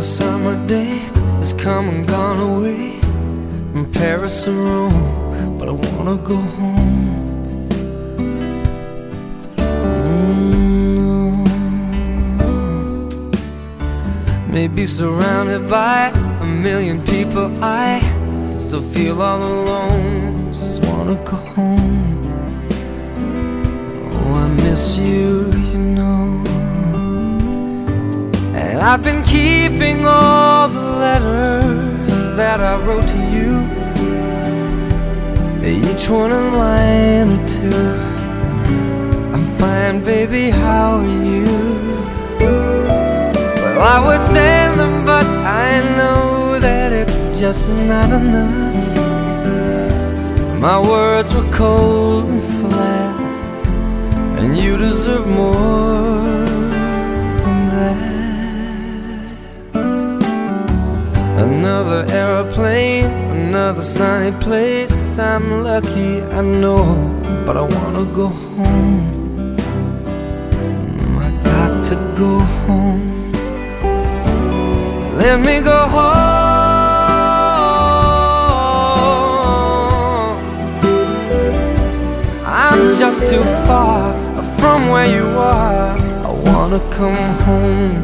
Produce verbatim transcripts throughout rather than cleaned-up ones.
Another summer day has come and gone away from Paris or Rome, but I wanna go home. Mm-hmm. Maybe surrounded by a million people, I still feel all alone. Just wanna go home. Oh, I miss you, you know. And I've been keeping all the letters that I wrote to you, each one a line or two. I'm fine, baby, how are you? Well, I would send them, but I know that it's just not enough. My words were cold and flat, and you deserve more than that. Another aeroplane, another sunny place. I'm lucky, I know, but I wanna go home. I got to go home. Let me go home. I'm just too far from where you are. I wanna come home.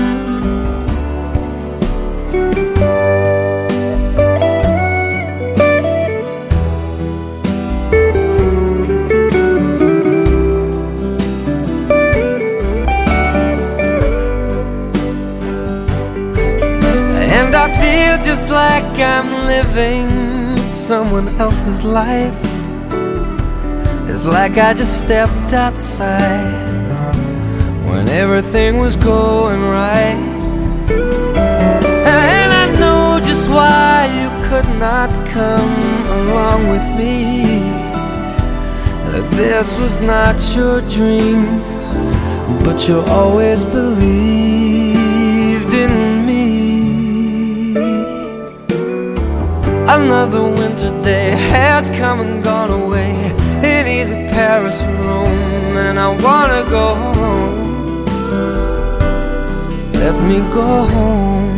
I feel just like I'm living someone else's life. It's like I just stepped outside when everything was going right. And I know just why you could not come along with me. This was not your dream, but you always believed in me. Another winter day has come and gone away in either Paris or Rome, and I wanna go home. Let me go home.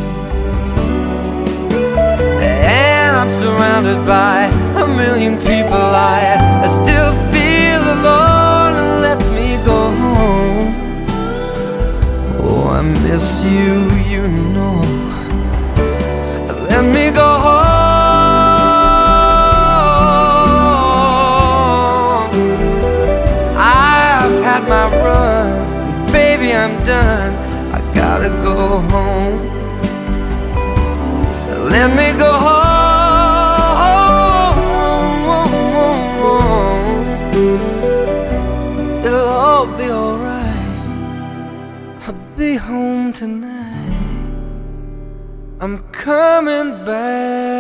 And I'm surrounded by a million people, I, I still feel alone. Let me go home. Oh, I miss you, you know. Let me go home. My run, baby, I'm done. I gotta go home. Let me go home. It'll all be alright. I'll be home tonight. I'm coming back.